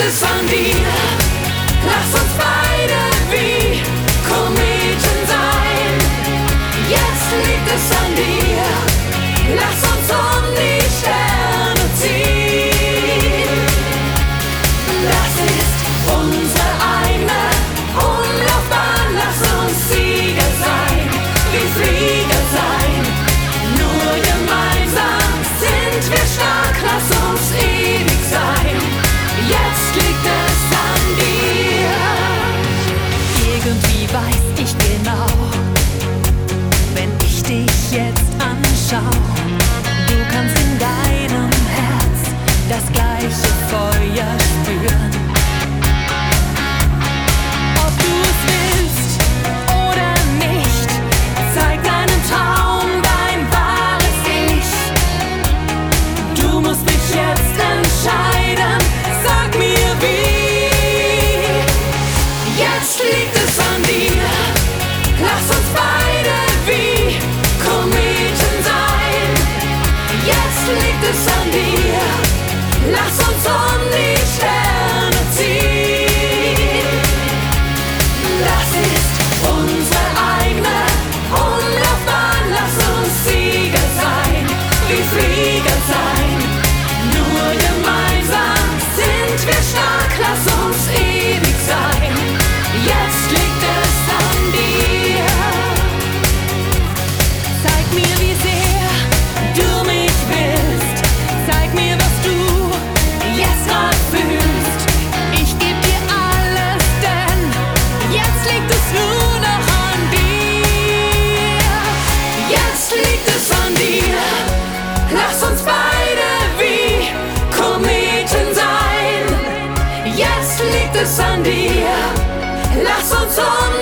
es an dir. Lass uns beide wie Kometen sein. Jetzt liegt es an dir. Lass uns um die Sterne ziehen. Das ist unsere eigene Umlaufbahn. Lass uns Sieger sein, wie Flieger sein. Nur gemeinsam sind wir stark. Lass uns ewig sein. Jetzt liegt es an dir. Irgendwie weiß ich genau, wenn ich dich jetzt anschau, du kannst in deinem Herz das gleiche Feuer spüren. Ob du es willst oder nicht, zeig deinen Traum, dein wahres Ich. Du musst dich jetzt entscheiden, sag mir wie. Jetzt liegt es an dir. Lass uns beide wie Kometen sein. Jetzt liegt es an dir. Lass uns um die Sterne ziehen. Das ist unsere eigene Umlaufbahn. Lass uns Sieger sein, wie Flieger sein. Nur gemeinsam sind wir stark. Lass uns ewig sein. Jetzt liegt es an dir. Zeig mir, wie sehr du mich willst. Zeig mir, was du jetzt grad fühlst. Ich geb dir alles, denn jetzt liegt es nur noch an dir. Jetzt liegt es an dir. Lass uns beide wie Kometen sein. Jetzt liegt es an dir. Lass uns um